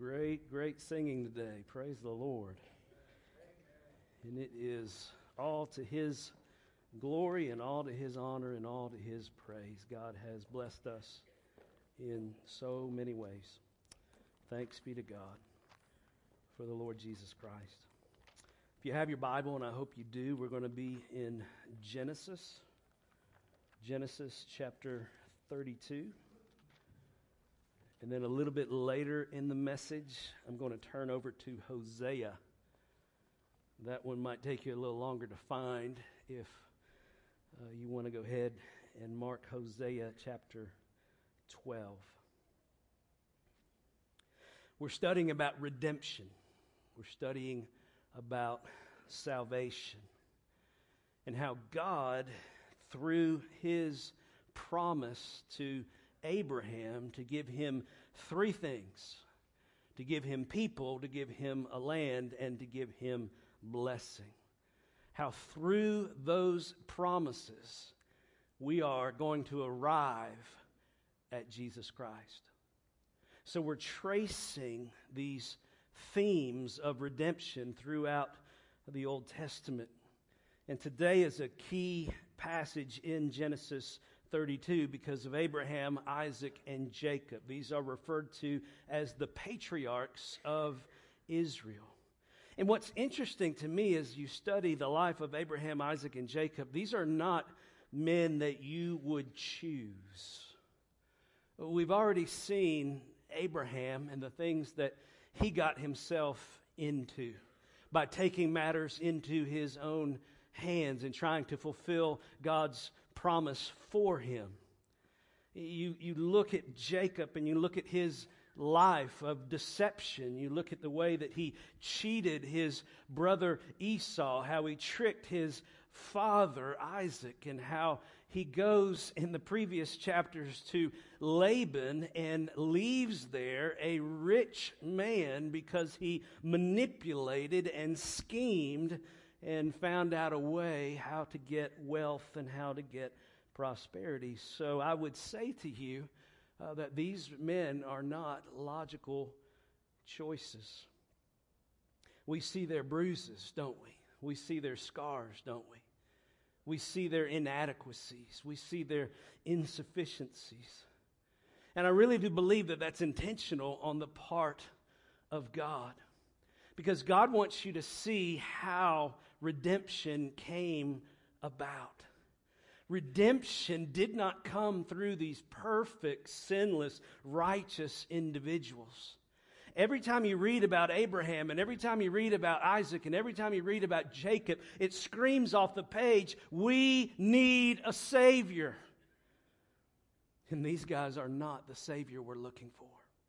Great singing today. Praise the Lord. And it is all to His glory and all to His honor and all to His praise. God has blessed us in so many ways. Thanks be to God for the Lord Jesus Christ. If you have your Bible, and I hope you do, we're going to be in Genesis chapter 32. And then a little bit later in the message, I'm going to turn over to Hosea. That one might take you a little longer to find if you want to go ahead and mark Hosea chapter 12. We're studying about redemption. We're studying about salvation and how God, through His promise to Abraham to give him three things: to give him people, to give him a land, and to give him blessing. How through those promises we are going to arrive at Jesus Christ. So we're tracing these themes of redemption throughout the Old Testament. And today is a key passage in Genesis 32 because of Abraham, Isaac, and Jacob. These are referred to as the patriarchs of Israel. And what's interesting to me as you study the life of Abraham, Isaac, and Jacob, these are not men that you would choose. We've already seen Abraham and the things that he got himself into by taking matters into his own hands and trying to fulfill God's promise for him. You look at Jacob and you look at his life of deception. You look at the way that he cheated his brother Esau, how he tricked his father Isaac, and how he goes in the previous chapters to Laban and leaves there a rich man because he manipulated and schemed and found out a way how to get wealth and how to get prosperity. So I would say to you that these men are not logical choices. We see their bruises, don't we? We see their scars, don't we? We see their inadequacies. We see their insufficiencies. And I really do believe that that's intentional on the part of God. Because God wants you to see how redemption came about. Redemption did not come through these perfect, sinless, righteous individuals. Every time you read about Abraham and every time you read about Isaac and every time you read about Jacob, it screams off the page, we need a Savior. And these guys are not the Savior we're looking for.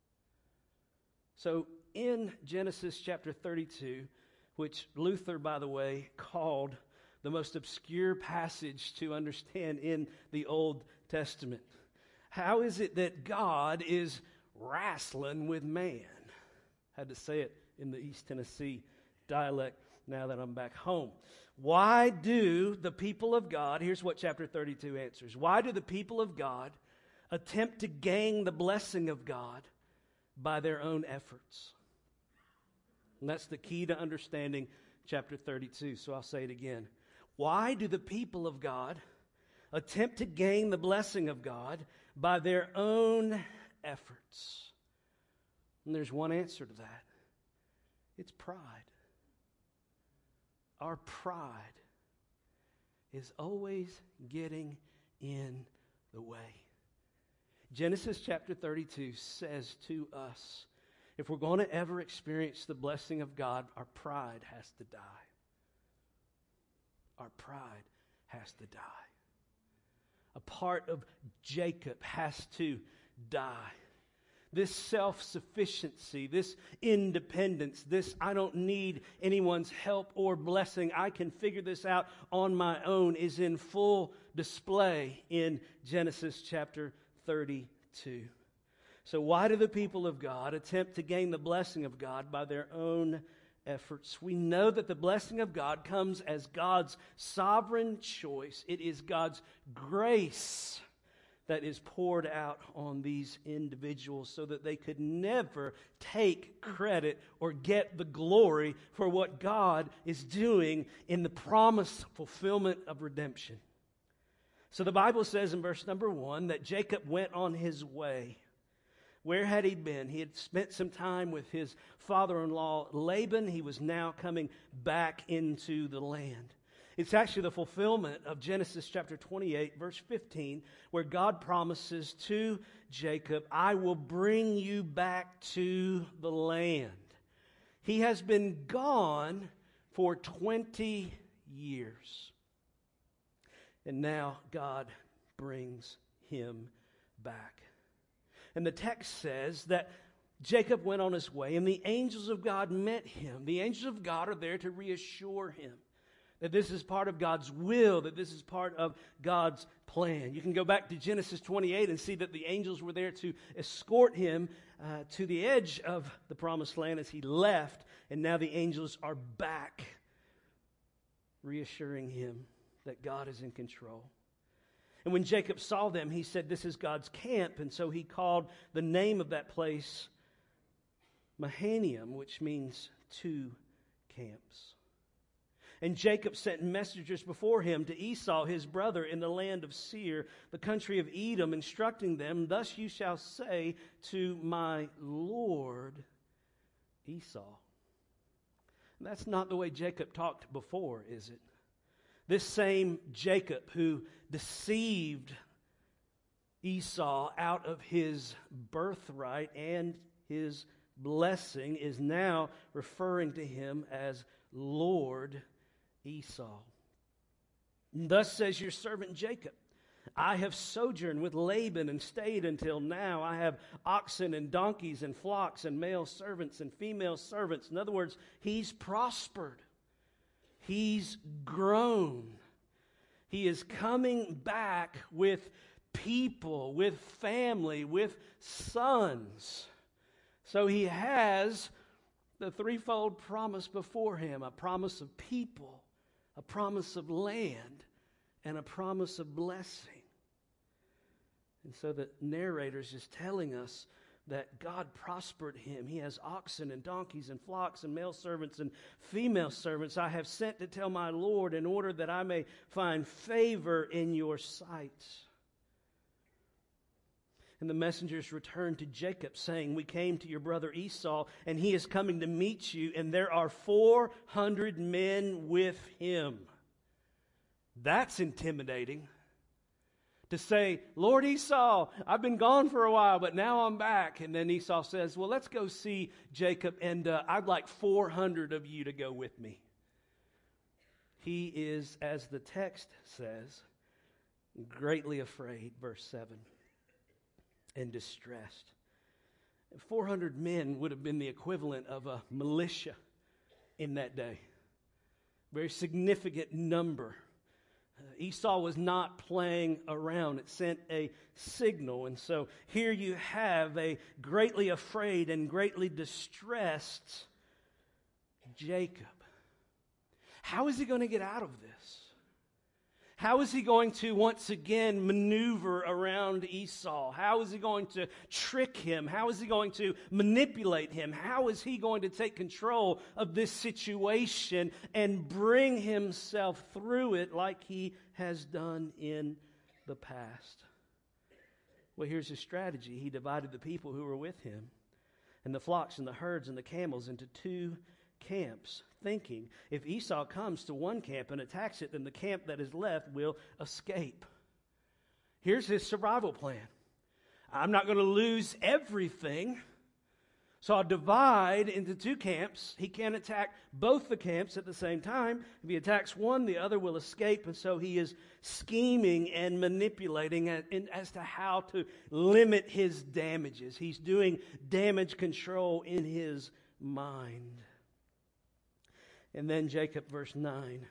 So in Genesis chapter 32, which Luther, by the way, called the most obscure passage to understand in the Old Testament, how is it that God is wrestling with man? I had to say it in the East Tennessee dialect now that I'm back home. Why do the people of God, here's what chapter 32 answers, why do the people of God attempt to gain the blessing of God by their own efforts? And that's the key to understanding chapter 32. So I'll say it again. Why do the people of God attempt to gain the blessing of God by their own efforts? And there's one answer to that. It's pride. Our pride is always getting in the way. Genesis chapter 32 says to us, if we're going to ever experience the blessing of God, our pride has to die. Our pride has to die. A part of Jacob has to die. This self-sufficiency, this independence, this I don't need anyone's help or blessing, I can figure this out on my own, is in full display in Genesis chapter 32. So why do the people of God attempt to gain the blessing of God by their own efforts? We know that the blessing of God comes as God's sovereign choice. It is God's grace that is poured out on these individuals so that they could never take credit or get the glory for what God is doing in the promised fulfillment of redemption. So the Bible says in verse number 1 that Jacob went on his way. Where had he been? He had spent some time with his father-in-law Laban. He was now coming back into the land. It's actually the fulfillment of Genesis chapter 28, verse 15, where God promises to Jacob, I will bring you back to the land. He has been gone for 20 years. And now God brings him back. And the text says that Jacob went on his way, and the angels of God met him. The angels of God are there to reassure him that this is part of God's will, that this is part of God's plan. You can go back to Genesis 28 and see that the angels were there to escort him to the edge of the promised land as he left, and now the angels are back, reassuring him that God is in control. And when Jacob saw them, he said, this is God's camp, and so he called the name of that place Mahanaim, which means 2 camps. And Jacob sent messengers before him to Esau, his brother, in the land of Seir, the country of Edom, instructing them, thus you shall say to my Lord Esau. And that's not the way Jacob talked before, is it? This same Jacob who deceived Esau out of his birthright and his blessing is now referring to him as Lord Esau. Thus says your servant Jacob, I have sojourned with Laban and stayed until now. I have oxen and donkeys and flocks and male servants and female servants. In other words, he's prospered. He's grown. He is coming back with people, with family, with sons. So he has the threefold promise before him, a promise of people, a promise of land, and a promise of blessing. And so the narrator is just telling us that God prospered him. He has oxen and donkeys and flocks and male servants and female servants. I have sent to tell my Lord in order that I may find favor in your sight. And the messengers returned to Jacob, saying, we came to your brother Esau, and he is coming to meet you, and there are 400 men with him. That's intimidating. To say, Lord Esau, I've been gone for a while, but now I'm back. And then Esau says, well, let's go see Jacob, and I'd like 400 of you to go with me. He is, as the text says, greatly afraid, verse 7. And distressed. 400 men would have been the equivalent of a militia in that day. Very significant number. Esau was not playing around. It sent a signal. And so here you have a greatly afraid and greatly distressed Jacob. How is he going to get out of this? How is he going to once again maneuver around Esau? How is he going to trick him? How is he going to manipulate him? How is he going to take control of this situation and bring himself through it like he has done in the past? Well, here's his strategy. He divided the people who were with him and the flocks and the herds and the camels into 2 camps, thinking if Esau comes to one camp and attacks it, then the camp that is left will escape. Here's his survival plan. I'm not going to lose everything, so I'll divide into 2 camps. He can't attack both the camps at the same time. If he attacks one, the other will escape, and so he is scheming and manipulating as to how to limit his damages. He's doing damage control in his mind. And then Jacob, verse 9.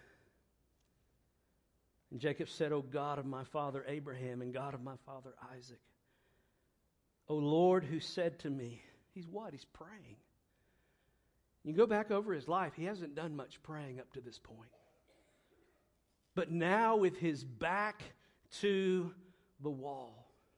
And Jacob said, O God of my father Abraham and God of my father Isaac, O Lord, who said to me, he's what? He's praying. You go back over his life, he hasn't done much praying up to this point. But now with his back to the wall,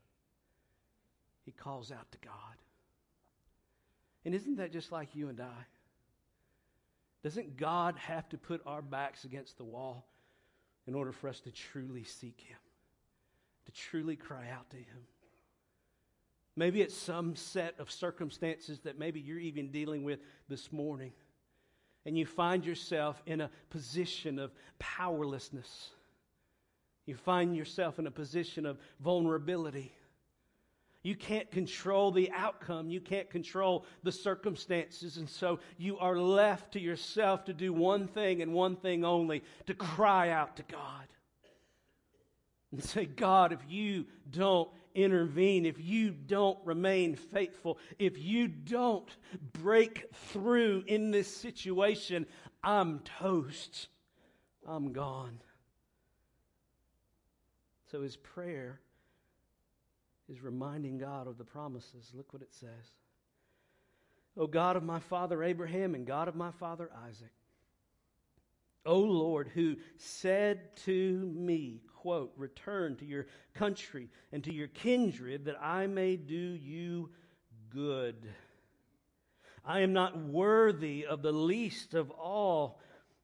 he calls out to God. And isn't that just like you and I? Doesn't God have to put our backs against the wall in order for us to truly seek Him, to truly cry out to Him? Maybe it's some set of circumstances that maybe you're even dealing with this morning, and you find yourself in a position of powerlessness. You find yourself in a position of vulnerability. You can't control the outcome. You can't control the circumstances. And so you are left to yourself to do one thing and one thing only, to cry out to God. And say, God, if you don't intervene, if you don't remain faithful, if you don't break through in this situation, I'm toast. I'm gone. So his prayer is reminding God of the promises. Look what it says. O God of my father Abraham and God of my father Isaac, O Lord, who said to me, quote, return to your country and to your kindred that I may do you good. I am not worthy of the least of all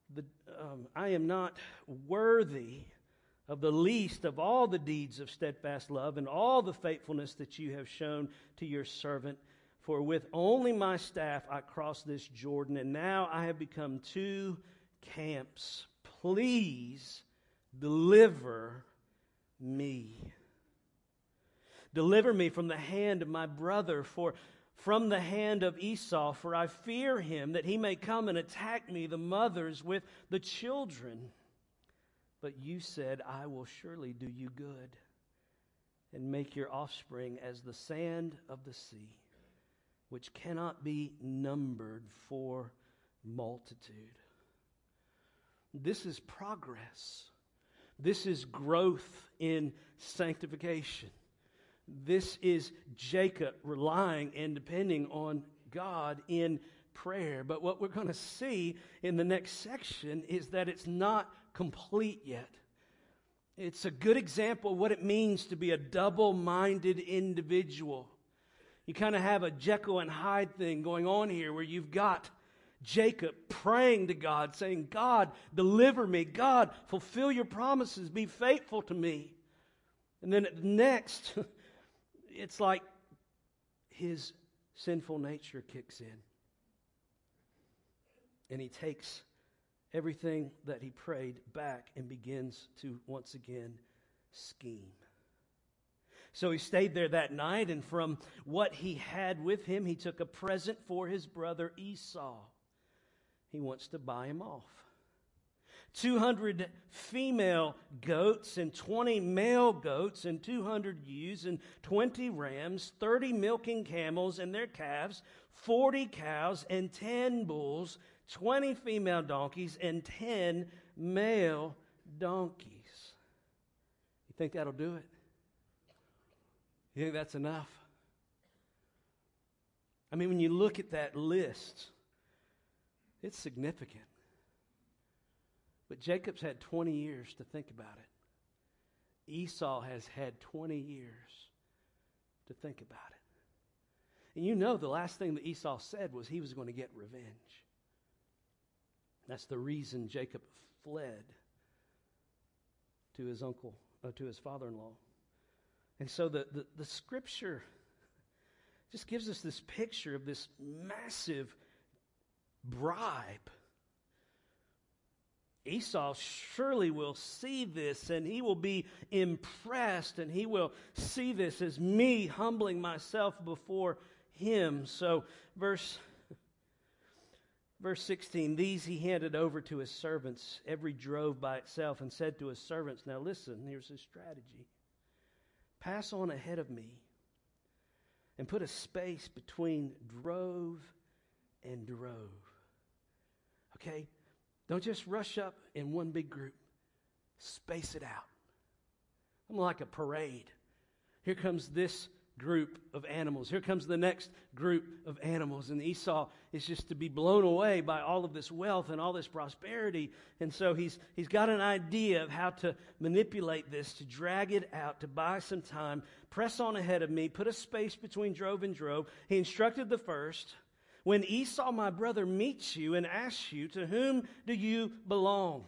the deeds of steadfast love and all the faithfulness that you have shown to your servant. For with only my staff I crossed this Jordan, and now I have become two camps. Please deliver me. Deliver me from the hand of my brother, from the hand of Esau, for I fear him, that he may come and attack me, the mothers with the children. But you said, I will surely do you good and make your offspring as the sand of the sea, which cannot be numbered for multitude. This is progress. This is growth in sanctification. This is Jacob relying and depending on God in prayer. But what we're going to see in the next section is that it's not complete yet. It's a good example of what it means to be a double-minded individual. You kind of have a Jekyll and Hyde thing going on here where you've got Jacob praying to God, saying, God, deliver me. God, fulfill your promises. Be faithful to me. And then next, it's like his sinful nature kicks in. And he takes everything that he prayed back and begins to once again scheme. So he stayed there that night, and from what he had with him, he took a present for his brother Esau. He wants to buy him off. 200 female goats and 20 male goats and 200 ewes and 20 rams, 30 milking camels and their calves, 40 cows and 10 bulls, 20 female donkeys and 10 male donkeys. You think that'll do it? You think that's enough? I mean, when you look at that list, it's significant. But Jacob's had 20 years to think about it. Esau has had 20 years to think about it. And you know the last thing that Esau said was he was going to get revenge. That's the reason Jacob fled to his father-in-law. And so the scripture just gives us this picture of this massive bribe. Esau surely will see this, and he will be impressed, and he will see this as me humbling myself before him. So verse 16, these he handed over to his servants, every drove by itself, and said to his servants, now listen, here's his strategy. Pass on ahead of me and put a space between drove and drove. Okay? Don't just rush up in one big group. Space it out. I'm like a parade. Here comes this group of animals. Here comes the next group of animals. And Esau is just to be blown away by all of this wealth and all this prosperity. And so he's got an idea of how to manipulate this, to drag it out, to buy some time, press on ahead of me, put a space between drove and drove. He instructed the first, when Esau, my brother, meets you and asks you, to whom do you belong?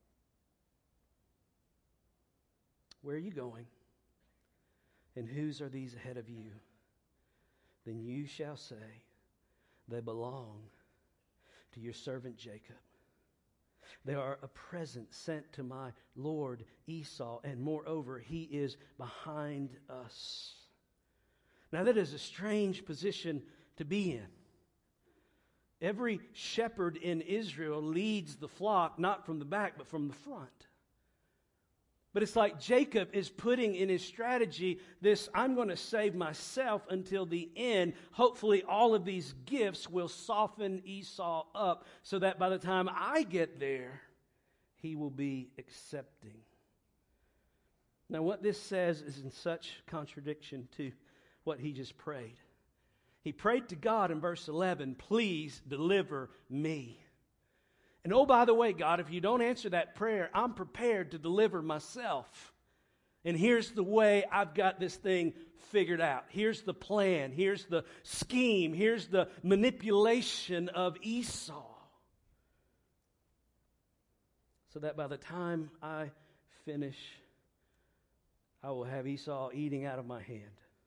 Where are you going? And whose are these ahead of you? Then you shall say, they belong to your servant Jacob. They are a present sent to my lord Esau, and moreover, he is behind us. Now that is a strange position to be in. Every shepherd in Israel leads the flock not from the back, but from the front. But it's like Jacob is putting in his strategy this, I'm going to save myself until the end. Hopefully all of these gifts will soften Esau up so that by the time I get there, he will be accepting. Now what this says is in such contradiction to what he just prayed. He prayed to God in verse 11, please deliver me. And oh, by the way, God, if you don't answer that prayer, I'm prepared to deliver myself. And here's the way I've got this thing figured out. Here's the plan. Here's the scheme. Here's the manipulation of Esau. So that by the time I finish, I will have Esau eating out of my hand.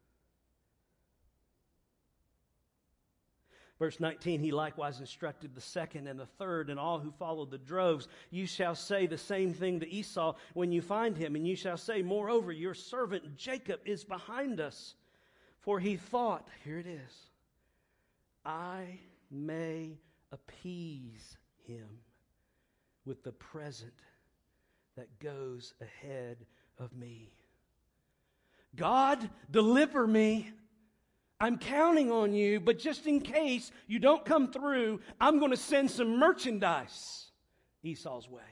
Verse 19, he likewise instructed the second and the third and all who followed the droves. You shall say the same thing to Esau when you find him. And you shall say, moreover, your servant Jacob is behind us. For he thought, here it is, I may appease him with the present that goes ahead of me. God, deliver me. I'm counting on you, but just in case you don't come through, I'm going to send some merchandise Esau's way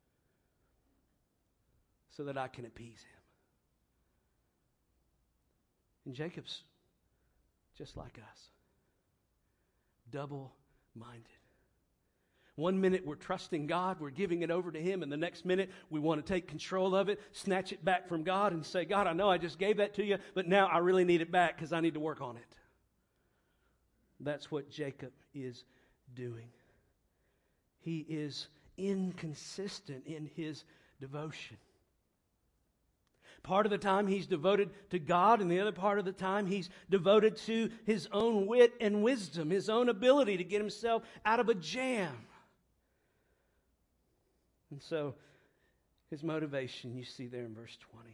so that I can appease him. And Jacob's just like us, double-minded. One minute we're trusting God, we're giving it over to Him, and the next minute we want to take control of it, snatch it back from God and say, God, I know I just gave that to you, but now I really need it back because I need to work on it. That's what Jacob is doing. He is inconsistent in his devotion. Part of the time he's devoted to God, and the other part of the time he's devoted to his own wit and wisdom, his own ability to get himself out of a jam. And so, his motivation, you see there in verse 20.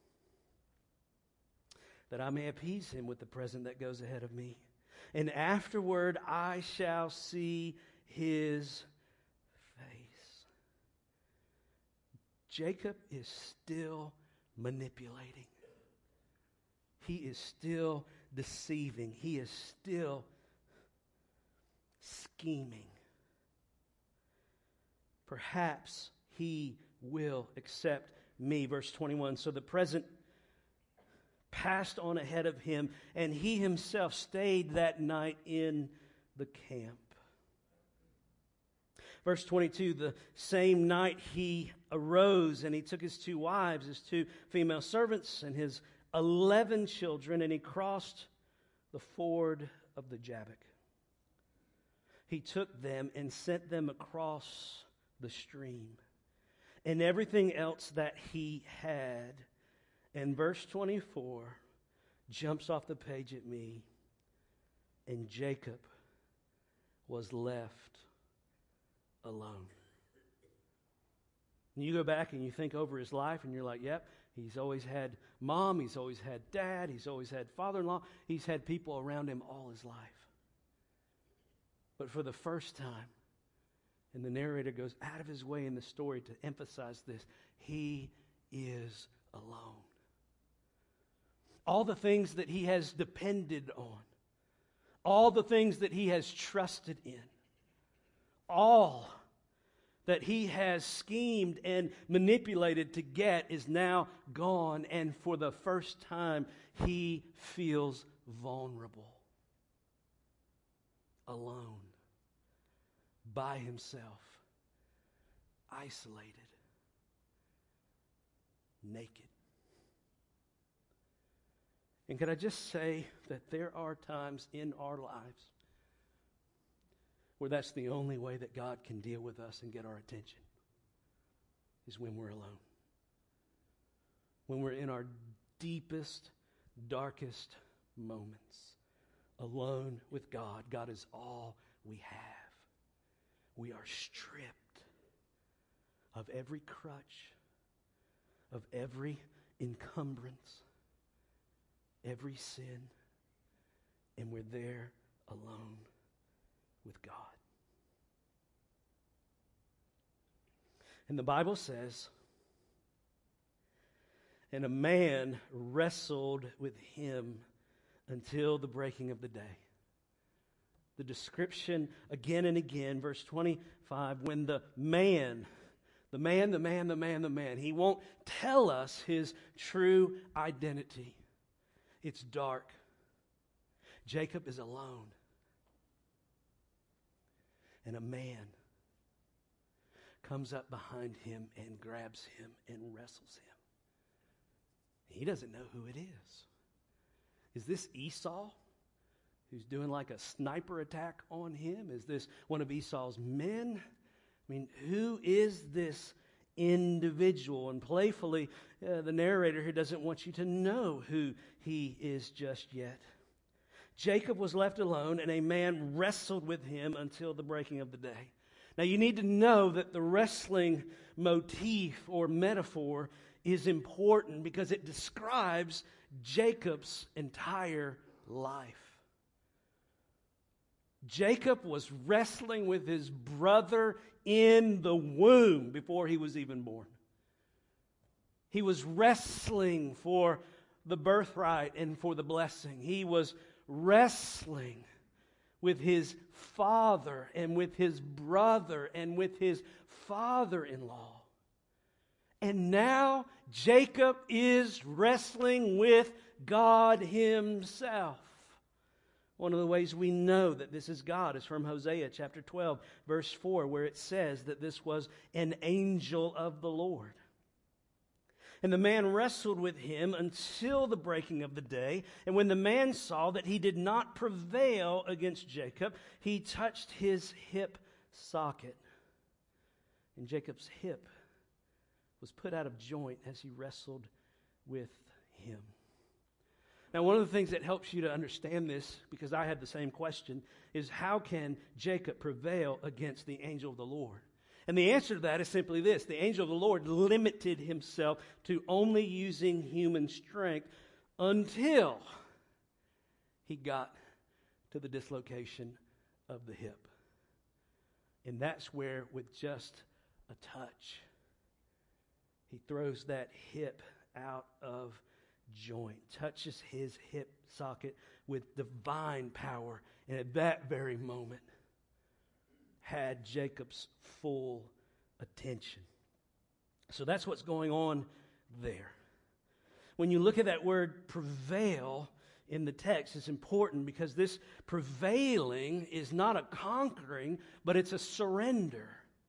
That I may appease him with the present that goes ahead of me. And afterward I shall see his face. Jacob is still manipulating. He is still deceiving. He is still scheming. Perhaps he will accept me. Verse 21, so the present passed on ahead of him, and he himself stayed that night in the camp. Verse 22, the same night he arose, and he took his 2 wives, his 2 female servants, and his 11 children, and he crossed the ford of the Jabbok. He took them and sent them across the stream, and everything else that he had. And verse 24 jumps off the page at me. And Jacob was left alone. And you go back and you think over his life and you're like, yep, he's always had mom, he's always had dad, he's always had father-in-law, he's had people around him all his life. But for the first time, and the narrator goes out of his way in the story to emphasize this, he is alone. All the things that he has depended on, all the things that he has trusted in, all that he has schemed and manipulated to get is now gone, and for the first time, he feels vulnerable, alone, by himself, isolated, naked. And can I just say that there are times in our lives where that's the only way that God can deal with us and get our attention, is when we're alone. When we're in our deepest, darkest moments, alone with God. God is all we have. We are stripped of every crutch, of every encumbrance, every sin, and we're there alone with God. And the Bible says, and a man wrestled with him until the breaking of the day. The description again and again, verse 25, when the man, he won't tell us his true identity. It's dark. Jacob is alone. And a man comes up behind him and grabs him and wrestles him. He doesn't know who it is. Is this Esau, who's doing like a sniper attack on him? Is this one of Esau's men? I mean, who is this individual? And playfully, the narrator here doesn't want you to know who he is just yet. Jacob was left alone, and a man wrestled with him until the breaking of the day. Now, you need to know that the wrestling motif or metaphor is important because it describes Jacob's entire life. Jacob was wrestling with his brother in the womb before he was even born. He was wrestling for the birthright and for the blessing. He was wrestling with his father and with his brother and with his father-in-law. And now Jacob is wrestling with God himself. One of the ways we know that this is God is from Hosea chapter 12, verse 4, where it says that this was an angel of the Lord. And the man wrestled with him until the breaking of the day. And when the man saw that he did not prevail against Jacob, he touched his hip socket. And Jacob's hip was put out of joint as he wrestled with him. Now, one of the things that helps you to understand this, because I had the same question, is how can Jacob prevail against the angel of the Lord? And the answer to that is simply this. The angel of the Lord limited himself to only using human strength until he got to the dislocation of the hip. And that's where, with just a touch, he throws that hip out of joint, touches his hip socket with divine power, and at that very moment had Jacob's full attention. So that's what's going on there. When you look at that word prevail in the text, it's important because this prevailing is not a conquering, but it's a surrender.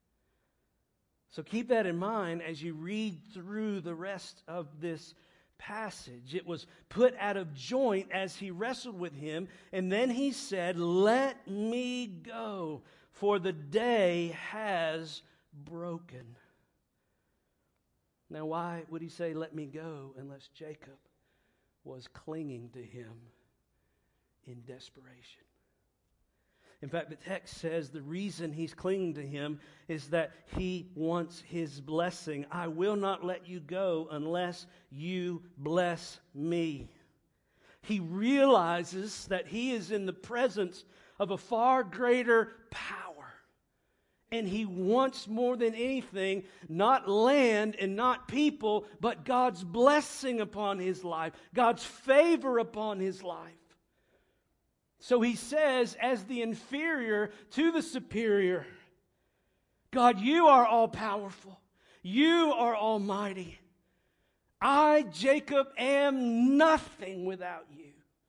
So keep that in mind as you read through the rest of this passage. It was put out of joint as he wrestled with him, and then he said, "Let me go, for the day has broken." Now, why would he say, "Let me go," unless Jacob was clinging to him in desperation? In fact, the text says the reason he's clinging to him is that he wants his blessing. "I will not let you go unless you bless me." He realizes that he is in the presence of a far greater power. And he wants more than anything, not land and not people, but God's blessing upon his life, God's favor upon his life. So he says, as the inferior to the superior, God, you are all powerful. You are almighty. I, Jacob, am nothing without you.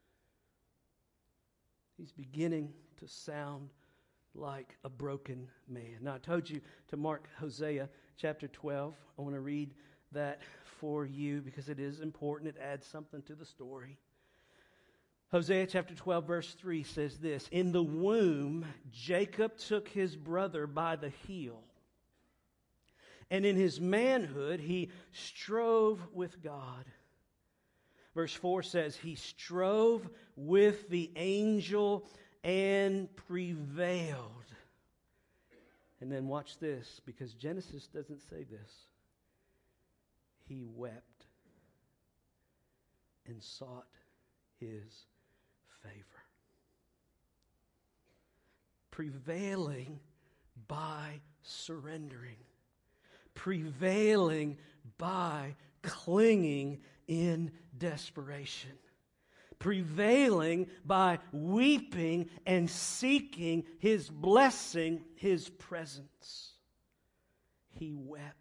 He's beginning to sound like a broken man. Now, I told you to mark Hosea chapter 12. I want to read that for you because it is important. It adds something to the story. Hosea chapter 12 verse 3 says this, "In the womb Jacob took his brother by the heel, and in his manhood he strove with God." Verse 4 says, "He strove with the angel and prevailed." And then watch this, because Genesis doesn't say this. He wept and sought his favor. Prevailing by surrendering. Prevailing by clinging in desperation. Prevailing by weeping and seeking His blessing, His presence. He wept.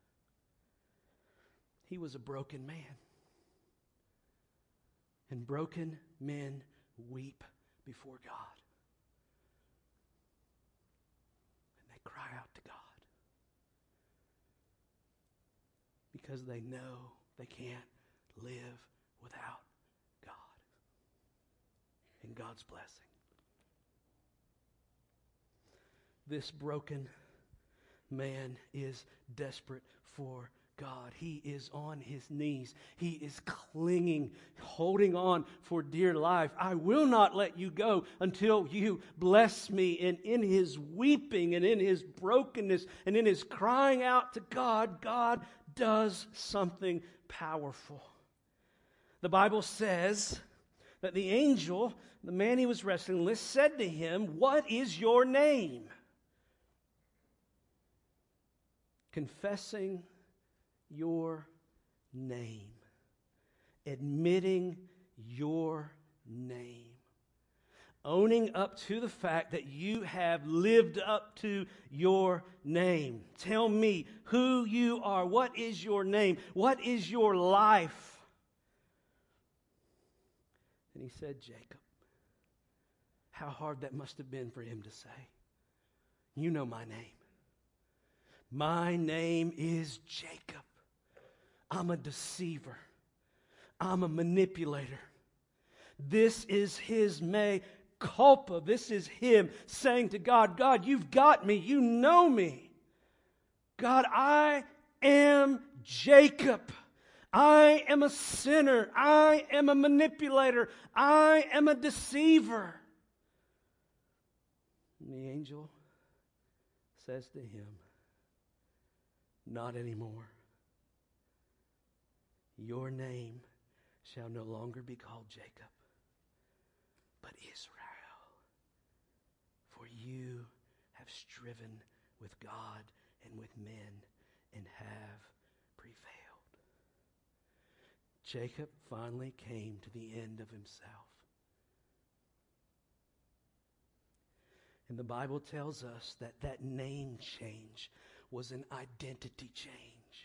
He was a broken man. And broken men weep before God. And they cry out to God. Because they know they can't live without God and God's blessing. This broken man is desperate for God. He is on his knees. He is clinging, holding on for dear life. I will not let you go until you bless me. And in his weeping and in his brokenness and in his crying out to God, God does something powerful. The Bible says that the angel, the man he was wrestling with, said to him, "What is your name?" Confessing your name. Admitting your name. Owning up to the fact that you have lived up to your name. Tell me who you are. What is your name? What is your life? And he said, Jacob. How hard that must have been for him to say. You know my name. My name is Jacob. I'm a deceiver. I'm a manipulator. This is his mea culpa. This is him saying to God, God, you've got me. You know me. God, I am Jacob. I am a sinner. I am a manipulator. I am a deceiver. And the angel says to him, not anymore. Your name shall no longer be called Jacob, but Israel. For you have striven with God and with men and have prevailed. Jacob finally came to the end of himself. And the Bible tells us that that name change was an identity change.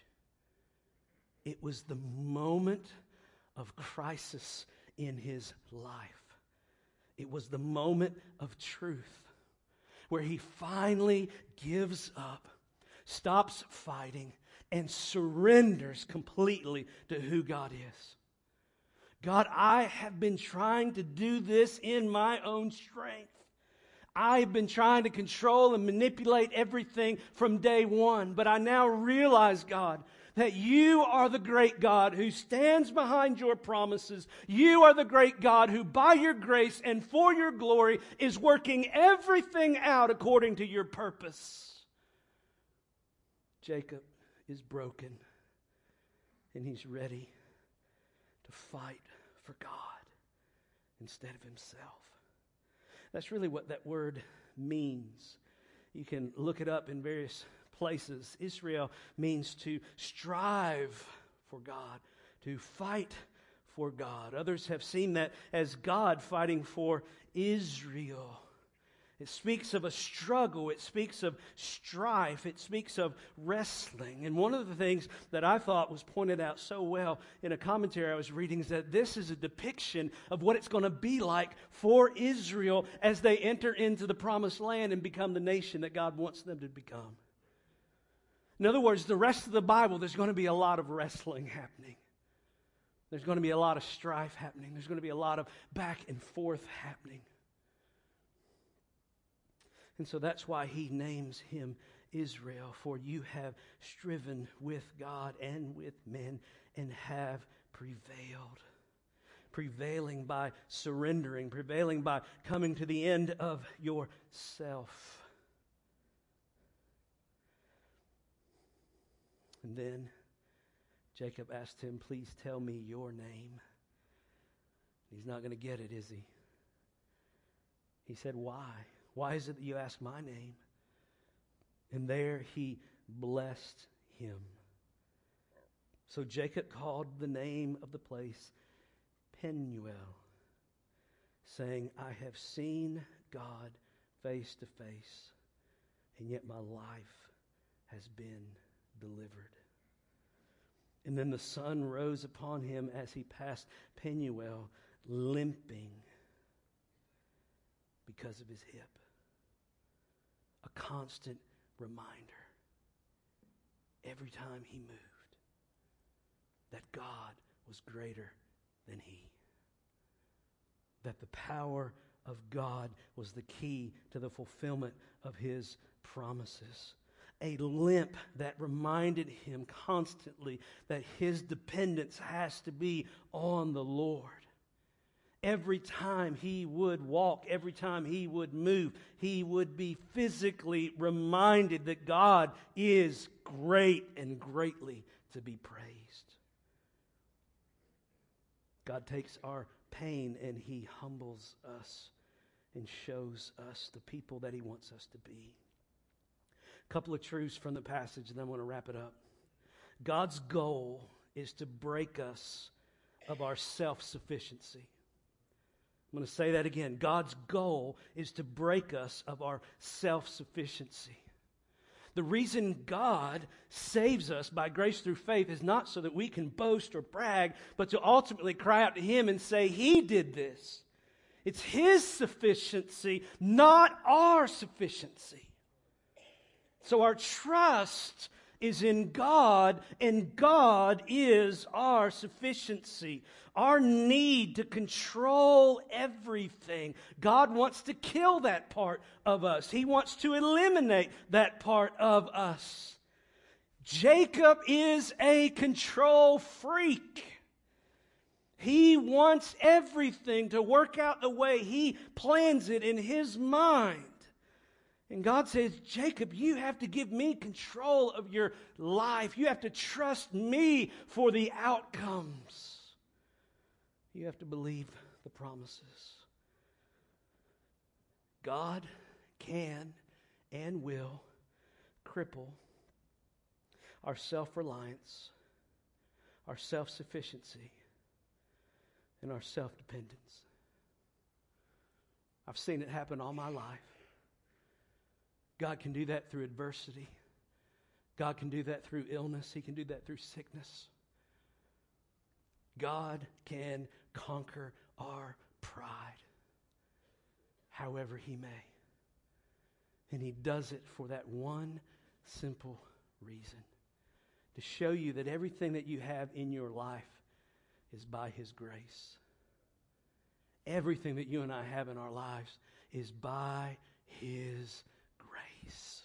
It was the moment of crisis in his life. It was the moment of truth where he finally gives up, stops fighting, and surrenders completely to who God is. God, I have been trying to do this in my own strength. I've been trying to control and manipulate everything from day one, but I now realize, God, that you are the great God who stands behind your promises. You are the great God who, by your grace and for your glory, is working everything out according to your purpose. Jacob is broken, and he's ready to fight for God instead of himself. That's really what that word means. You can look it up in various places. Israel means to strive for God, to fight for God. Others have seen that as God fighting for Israel. It speaks of a struggle. It speaks of strife. It speaks of wrestling. And one of the things that I thought was pointed out so well in a commentary I was reading is that this is a depiction of what it's going to be like for Israel as they enter into the promised land and become the nation that God wants them to become. In other words, the rest of the Bible, there's going to be a lot of wrestling happening. There's going to be a lot of strife happening. There's going to be a lot of back and forth happening. And so that's why he names him Israel. For you have striven with God and with men and have prevailed. Prevailing by surrendering. Prevailing by coming to the end of yourself. And then Jacob asked him, please tell me your name. He's not going to get it, is he? He said, why? Why is it that you ask my name? And there he blessed him. So Jacob called the name of the place Penuel, saying, I have seen God face to face, and yet my life has been delivered. And then the sun rose upon him as he passed Penuel, limping because of his hip. A constant reminder every time he moved that God was greater than he. That the power of God was the key to the fulfillment of his promises. A limp that reminded him constantly that his dependence has to be on the Lord. Every time he would walk, every time he would move, he would be physically reminded that God is great and greatly to be praised. God takes our pain and he humbles us and shows us the people that he wants us to be. A couple of truths from the passage, and then I want to wrap it up. God's goal is to break us of our self-sufficiency. I'm going to say that again. God's goal is to break us of our self-sufficiency. The reason God saves us by grace through faith is not so that we can boast or brag, but to ultimately cry out to him and say, he did this. It's his sufficiency, not our sufficiency. So our trust is in God, and God is our sufficiency. Our need to control everything. God wants to kill that part of us. He wants to eliminate that part of us. Jacob is a control freak. He wants everything to work out the way he plans it in his mind. And God says, Jacob, you have to give me control of your life. You have to trust me for the outcomes. You have to believe the promises. God can and will cripple our self-reliance, our self-sufficiency, and our self-dependence. I've seen it happen all my life. God can do that through adversity. God can do that through illness. He can do that through sickness. God can conquer our pride however he may. And he does it for that one simple reason. To show you that everything that you have in your life is by his grace. Everything that you and I have in our lives is by his grace.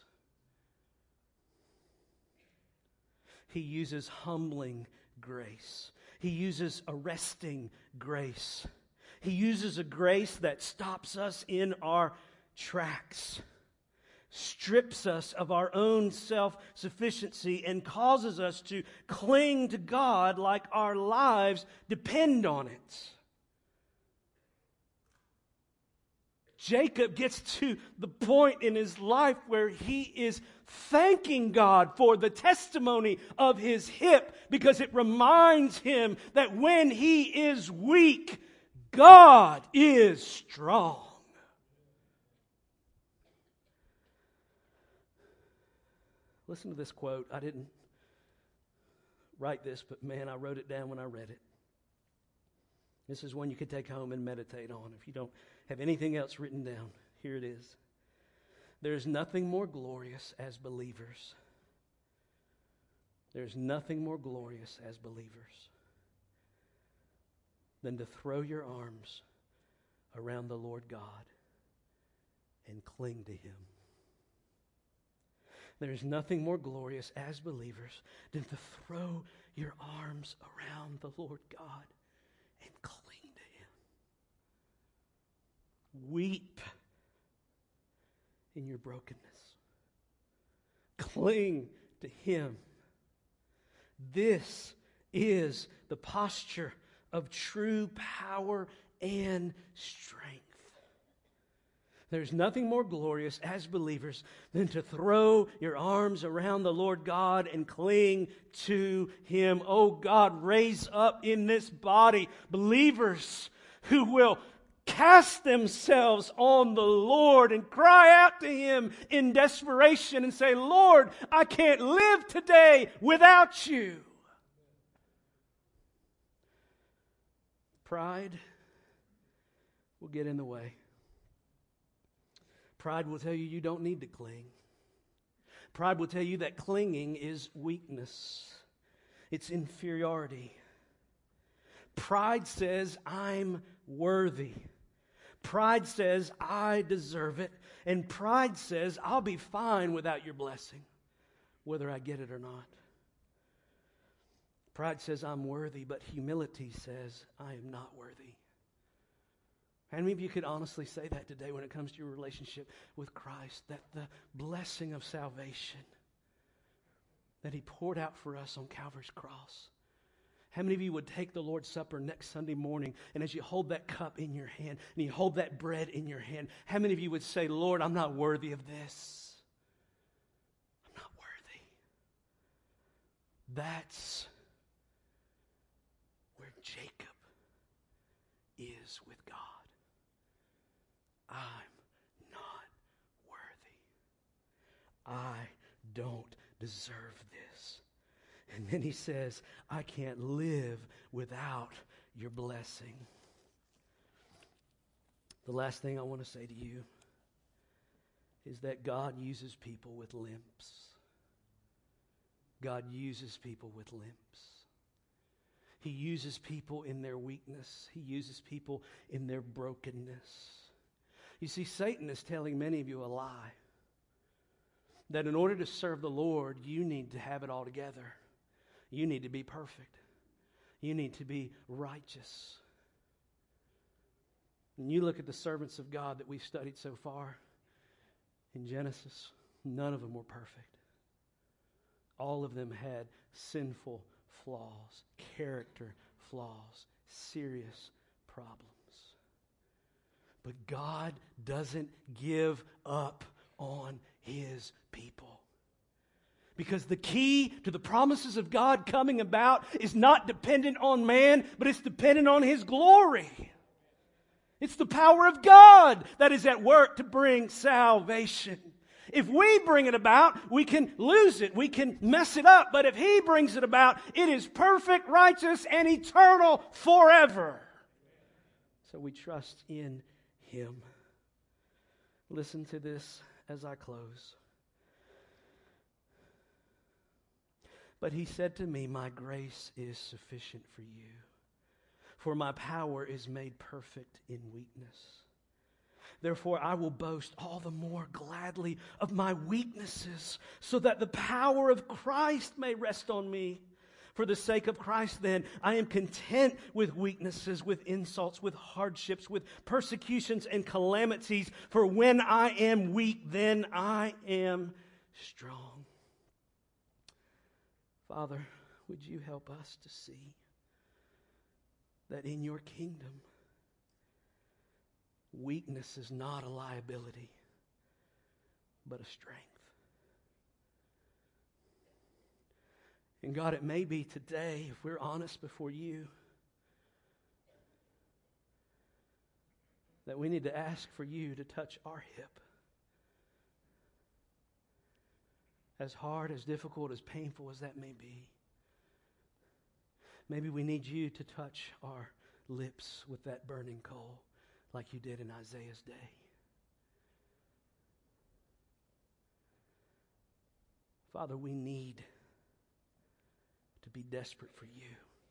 He uses humbling grace. He uses arresting grace. He uses a grace that stops us in our tracks, strips us of our own self-sufficiency, and causes us to cling to God like our lives depend on it. Jacob gets to the point in his life where he is thanking God for the testimony of his hip, because it reminds him that when he is weak, God is strong. Listen to this quote. I didn't write this, but man, I wrote it down when I read it. This is one you could take home and meditate on. If you don't have anything else written down, here it is. There's nothing more glorious as believers. There's nothing more glorious as believers than to throw your arms around the Lord God and cling to Him. There's nothing more glorious as believers than to throw your arms around the Lord God and cling to Him. Weep in your brokenness. Cling to Him. This is the posture of true power and strength. There's nothing more glorious as believers than to throw your arms around the Lord God and cling to Him. Oh God, raise up in this body believers who will cast themselves on the Lord and cry out to Him in desperation and say, Lord, I can't live today without You. Pride will get in the way. Pride will tell you you don't need to cling. Pride will tell you that clinging is weakness. It's inferiority. Pride says, I'm worthy. Pride says, I deserve it. And pride says, I'll be fine without Your blessing, whether I get it or not. Pride says, I'm worthy, but humility says, I am not worthy. How many of you could honestly say that today when it comes to your relationship with Christ? That the blessing of salvation that He poured out for us on Calvary's cross. How many of you would take the Lord's Supper next Sunday morning, and as you hold that cup in your hand, and you hold that bread in your hand, how many of you would say, Lord, I'm not worthy of this. I'm not worthy. That's where Jacob is with God. I'm not worthy. I don't deserve this. And then he says, I can't live without Your blessing. The last thing I want to say to you is that God uses people with limps. God uses people with limps. He uses people in their weakness. He uses people in their brokenness. You see, Satan is telling many of you a lie. That in order to serve the Lord, you need to have it all together. You need to be perfect. You need to be righteous. When you look at the servants of God that we've studied so far in Genesis, none of them were perfect. All of them had sinful flaws, character flaws, serious problems. But God doesn't give up on His people. Because the key to the promises of God coming about is not dependent on man, but it's dependent on His glory. It's the power of God that is at work to bring salvation. If we bring it about, we can lose it. We can mess it up. But if He brings it about, it is perfect, righteous, and eternal forever. So we trust in Him. Listen to this as I close. But He said to me, my grace is sufficient for you, for my power is made perfect in weakness. Therefore, I will boast all the more gladly of my weaknesses, so that the power of Christ may rest on me. For the sake of Christ, then, I am content with weaknesses, with insults, with hardships, with persecutions and calamities. For when I am weak, then I am strong. Father, would You help us to see that in Your kingdom, weakness is not a liability, but a strength. And God, it may be today, if we're honest before You, that we need to ask for You to touch our hip. As hard, as difficult, as painful as that may be. Maybe we need you to touch our lips with that burning coal like you did in Isaiah's day. Father, we need to be desperate for you.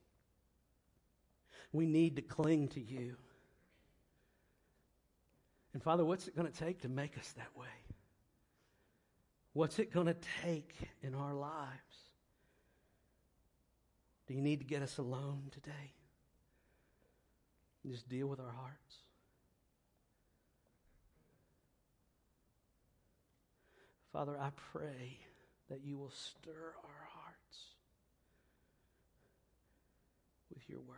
We need to cling to you. And Father, what's it going to take to make us that way? What's it going to take in our lives? Do you need to get us alone today? Just deal with our hearts. Father, I pray that you will stir our hearts with your word.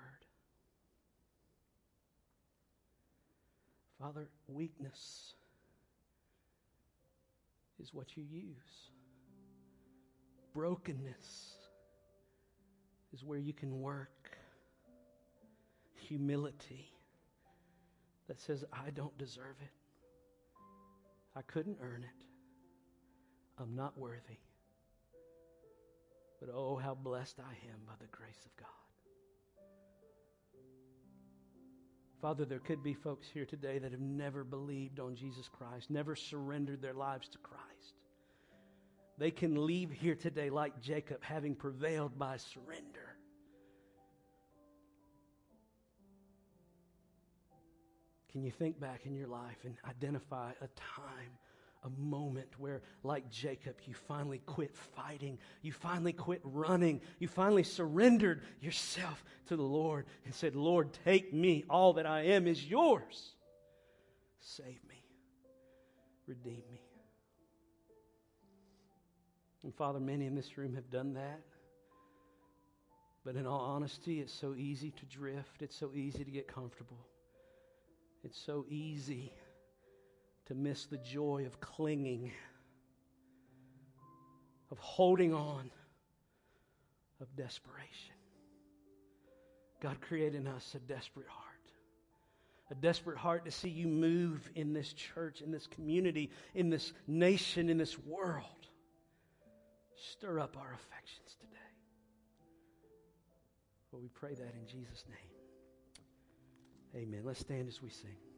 Father, weakness is what you use. Brokenness is where you can work. Humility that says, I don't deserve it. I couldn't earn it. I'm not worthy. But oh, how blessed I am by the grace of God. Father, there could be folks here today that have never believed on Jesus Christ, never surrendered their lives to Christ. They can leave here today like Jacob, having prevailed by surrender. Can you think back in your life and identify a time, a moment where, like Jacob, you finally quit fighting, you finally quit running, you finally surrendered yourself to the Lord and said, Lord, take me. All that I am is yours. Save me. Redeem me. And Father, many in this room have done that. But in all honesty, it's so easy to drift. It's so easy to get comfortable. It's so easy to miss the joy of clinging, of holding on, of desperation. God created in us a desperate heart to see you move in this church, in this community, in this nation, in this world. Stir up our affections today. Well, we pray that in Jesus' name. Amen. Let's stand as we sing.